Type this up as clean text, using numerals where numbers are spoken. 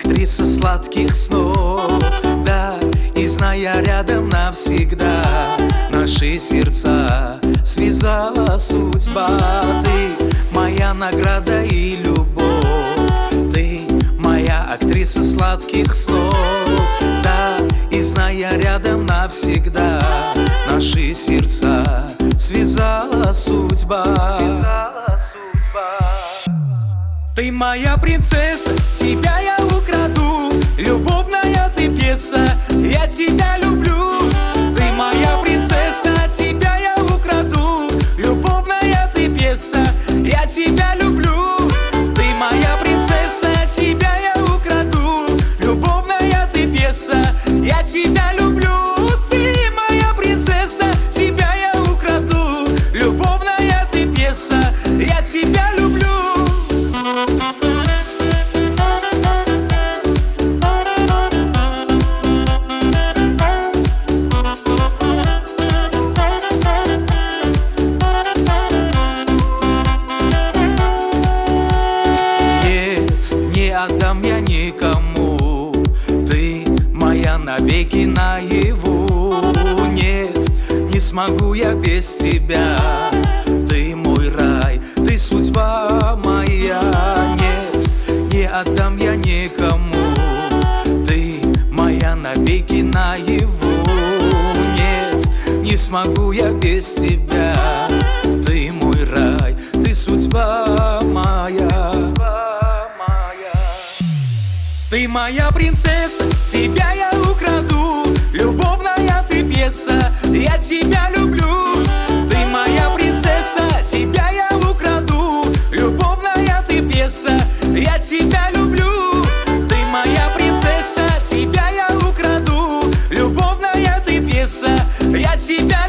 актриса сладких снов, да, и зная рядом навсегда, наши сердца связала судьба. Ты моя награда и любовь, ты моя актриса сладких снов, да, и зная рядом навсегда, наши сердца связала судьба. Ты моя принцесса, тебя я украду, любовная ты пьеса, я тебя люблю. Ты моя принцесса, тебя я украду, любовная ты пьеса, я тебя люблю. Ты моя принцесса, тебя я украду, любовная ты пьеса, я тебя люблю. Ты моя принцесса, тебя я украду, любовная ты пьеса, я тебя люблю. Отдам я никому, ты моя навеки наяву. Нет, не смогу я без тебя, ты мой рай, ты судьба моя. Нет, не отдам я никому, ты моя навеки наяву. Нет, не смогу я без тебя, ты мой рай, ты судьба моя. Ты моя принцесса, тебя я украду, любовная ты пьеса, я тебя люблю. Ты моя принцесса, тебя я украду, любовная ты пьеса, я тебя люблю. Ты моя принцесса, тебя я украду, любовная ты пьеса, я тебя